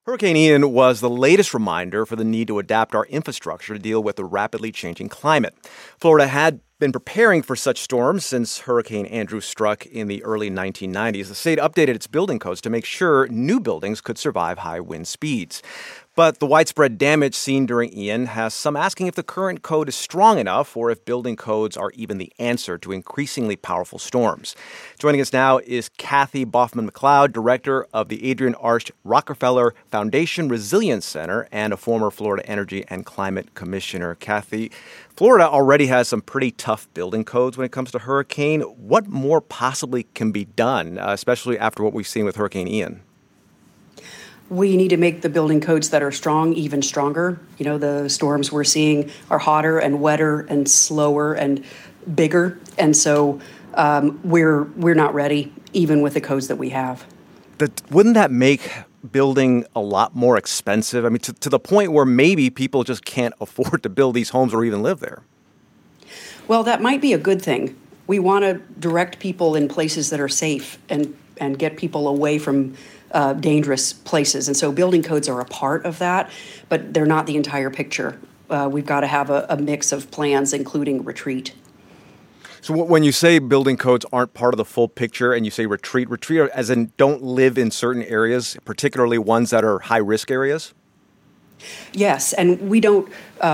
Hurricane Ian was the latest reminder for the need to adapt our infrastructure to deal with the rapidly changing climate. Florida had been preparing for such storms since Hurricane Andrew struck in the early 1990s. The state updated its building codes to make sure new buildings could survive high wind speeds. But the widespread damage seen during Ian has some asking if the current code is strong enough or if building codes are even the answer to increasingly powerful storms. Joining us now is Kathy Baughman-McLeod, director of the Adrienne Arsht Rockefeller Foundation Resilience Center and a former Florida Energy and Climate Commissioner. Kathy, Florida already has some pretty tough building codes when it comes to hurricane. What more possibly can be done, especially after what we've seen with Hurricane Ian? We need to make the building codes that are strong even stronger. You know, the storms we're seeing are hotter and wetter and slower and bigger. And so we're not ready, even with the codes that we have. Wouldn't that make building a lot more expensive? I mean, to the point where maybe people just can't afford to build these homes or even live there. Well, that might be a good thing. We want to direct people in places that are safe and get people away from dangerous places. And so building codes are a part of that, but they're not the entire picture. We've got to have a mix of plans, including retreat. So when you say building codes aren't part of the full picture and you say retreat as in don't live in certain areas, particularly ones that are high-risk areas? Yes, and we don't...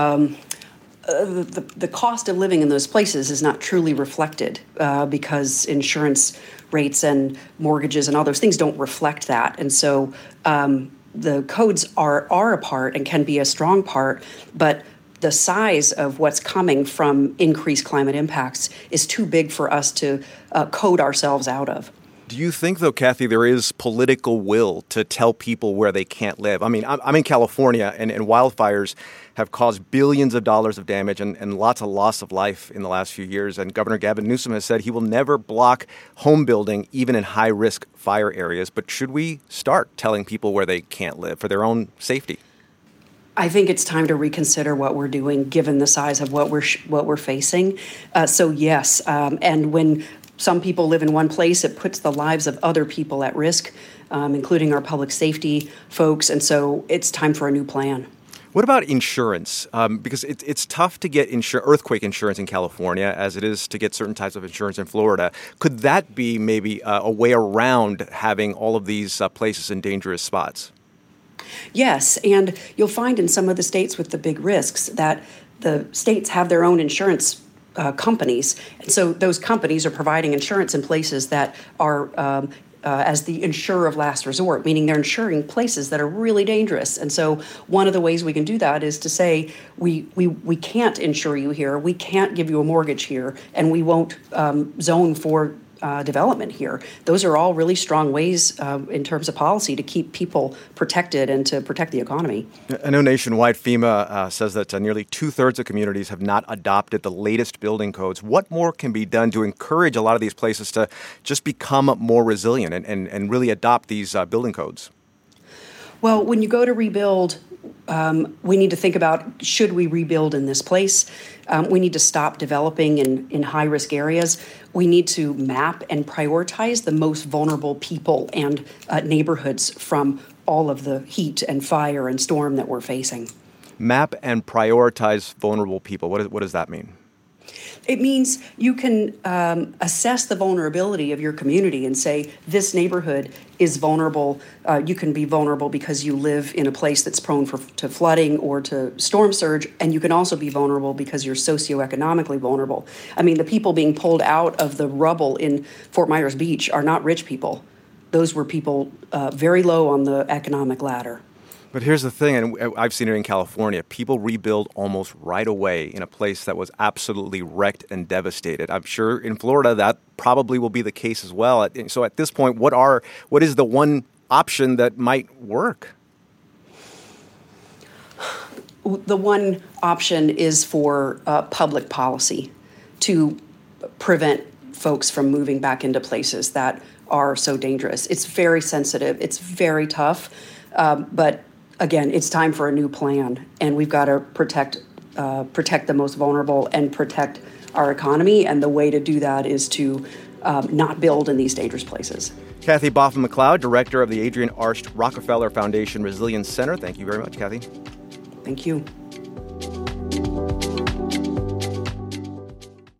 The cost of living in those places is not truly reflected because insurance rates and mortgages and all those things don't reflect that. And so the codes are a part and can be a strong part, but the size of what's coming from increased climate impacts is too big for us to code ourselves out of. Do you think, though, Kathy, there is political will to tell people where they can't live? I mean, I'm in California, and wildfires have caused billions of dollars of damage and lots of loss of life in the last few years. And Governor Gavin Newsom has said he will never block home building, even in high-risk fire areas. But should we start telling people where they can't live for their own safety? I think it's time to reconsider what we're doing, given the size of what we're facing. So yes, and when some people live in one place, it puts the lives of other people at risk, including our public safety folks. And so it's time for a new plan. What about insurance? Because it's tough to get earthquake insurance in California as it is to get certain types of insurance in Florida. Could that be maybe a way around having all of these places in dangerous spots? Yes, and you'll find in some of the states with the big risks that the states have their own insurance companies. And so those companies are providing insurance in places that are as the insurer of last resort, meaning they're insuring places that are really dangerous. And so one of the ways we can do that is to say, we can't insure you here, we can't give you a mortgage here, and we won't zone for development here. Those are all really strong ways in terms of policy to keep people protected and to protect the economy. I know nationwide FEMA says that nearly 2/3 of communities have not adopted the latest building codes. What more can be done to encourage a lot of these places to just become more resilient and really adopt these building codes? Well, when you go to rebuild, we need to think about, should we rebuild in this place? We need to stop developing in high-risk areas. We need to map and prioritize the most vulnerable people and neighborhoods from all of the heat and fire and storm that we're facing. Map and prioritize vulnerable people. What does that mean? It means you can assess the vulnerability of your community and say, this neighborhood is vulnerable. You can be vulnerable because you live in a place that's prone to flooding or to storm surge, and you can also be vulnerable because you're socioeconomically vulnerable. I mean, the people being pulled out of the rubble in Fort Myers Beach are not rich people. Those were people very low on the economic ladder. But here's the thing, and I've seen it in California, people rebuild almost right away in a place that was absolutely wrecked and devastated. I'm sure in Florida that probably will be the case as well. So at this point, what is the one option that might work? The one option is for public policy to prevent folks from moving back into places that are so dangerous. It's very sensitive. It's very tough, but again, it's time for a new plan, and we've got to protect the most vulnerable and protect our economy. And the way to do that is to not build in these dangerous places. Kathy Boffin-McLeod, director of the Adrienne Arsht Rockefeller Foundation Resilience Center. Thank you very much, Kathy. Thank you.